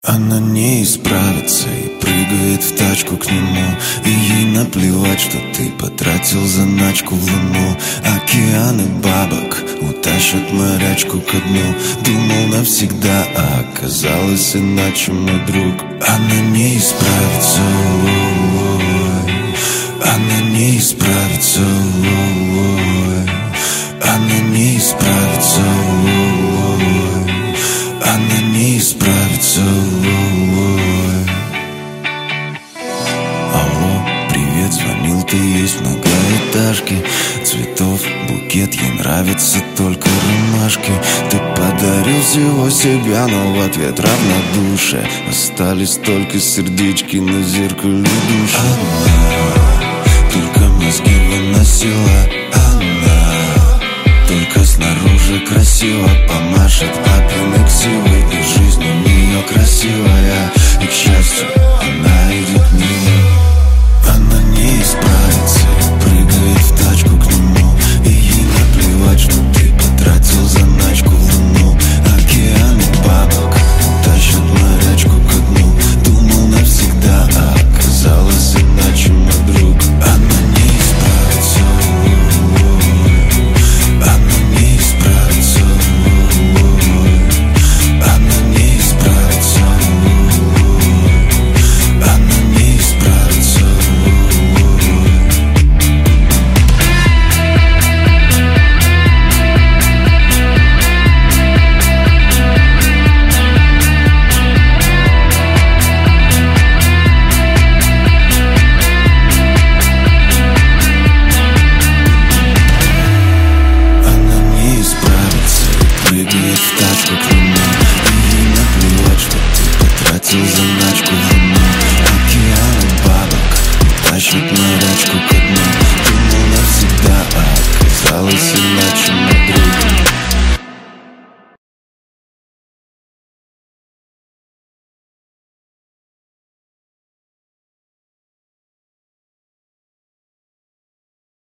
Она не исправится и прыгает в тачку к нему. И ей наплевать, что ты потратил заначку в луну. Океаны бабок утащат морячку ко дну. Думал навсегда, а оказалось иначе, мой друг. Она не исправится, ой. Она не исправится, ой. Она не исправится, ой. Она не исправится, ой. Алло, привет, звонил ты, есть многоэтажки. Цветов букет, ей нравятся только ромашки. Ты подарил всего себя, но в ответ равнодушие. Остались только сердечки на зеркале души. Она только мозги выносила. Она только снаружи красиво помашет папиной ксивой. И жизнь у нее красивая, и к счастью она идет мимо. Она не исправится и прыгает в тачку к нему. И ей наплевать, что ты потратил заначку в луну. Океаны бабок тащат морячку ко дну. Думал навсегда, а оказалось иначе, мой друг. Она не исправится, ой. Она не исправится, ой. Она не исправится, ой. Она не исправится, ой. Она не исправится и прыгает в тачку к нему. И ей наплевать, что ты потратил заначку в луну. Океаны бабок тащат морячку ко дну. Думал навсегда, а оказалось иначе.